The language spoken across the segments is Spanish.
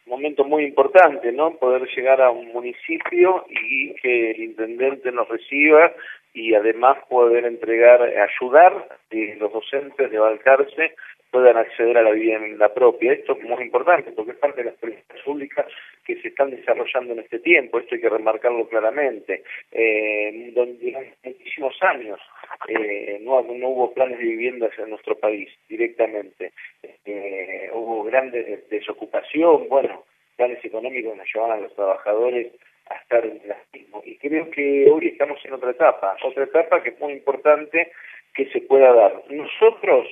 momento muy importante, ¿no? Poder llegar a un municipio y que el intendente nos reciba y además poder ayudar que los docentes de Balcarce puedan acceder a la vivienda propia. Esto es muy importante porque es parte de las políticas públicas que se están desarrollando en este tiempo, esto hay que remarcarlo claramente. Durante muchísimos años no hubo planes de viviendas en nuestro país directamente. Hubo grandes desocupación, bueno, planes económicos nos llevaban a los trabajadores a estar en el mismo. Y creo que hoy estamos en otra etapa que es muy importante que se pueda dar. Nosotros,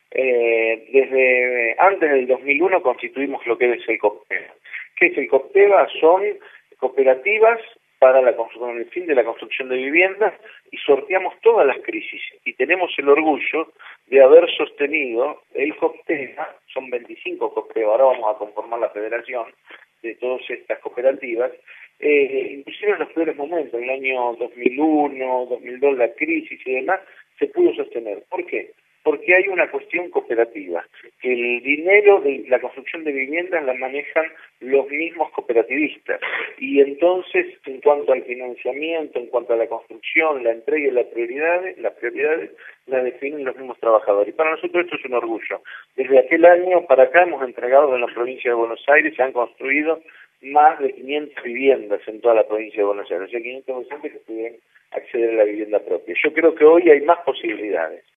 desde antes del 2001 constituimos lo que es el COPTEBA. ¿Qué es el COPTEBA? Son cooperativas para con el fin de la construcción de viviendas y sorteamos todas las crisis y tenemos el orgullo de haber sostenido el COPTEBA, son 25 COPTEBA, ahora vamos a conformar la federación de todas estas cooperativas, inclusive en los peores momentos, en el año 2001, 2002, la crisis y demás, se pudo sostener. ¿Por qué? Porque hay una cuestión cooperativa, que el dinero de la construcción de viviendas la manejan los mismos cooperativistas, y entonces en cuanto al financiamiento, en cuanto a la construcción, la entrega y las prioridades las definen los mismos trabajadores. Y para nosotros esto es un orgullo. Desde aquel año para acá hemos entregado en la provincia de Buenos Aires, se han construido más de 500 viviendas en toda la provincia de Buenos Aires, o sea, 500 docentes que pudieran acceder a la vivienda propia. Yo creo que hoy hay más posibilidades.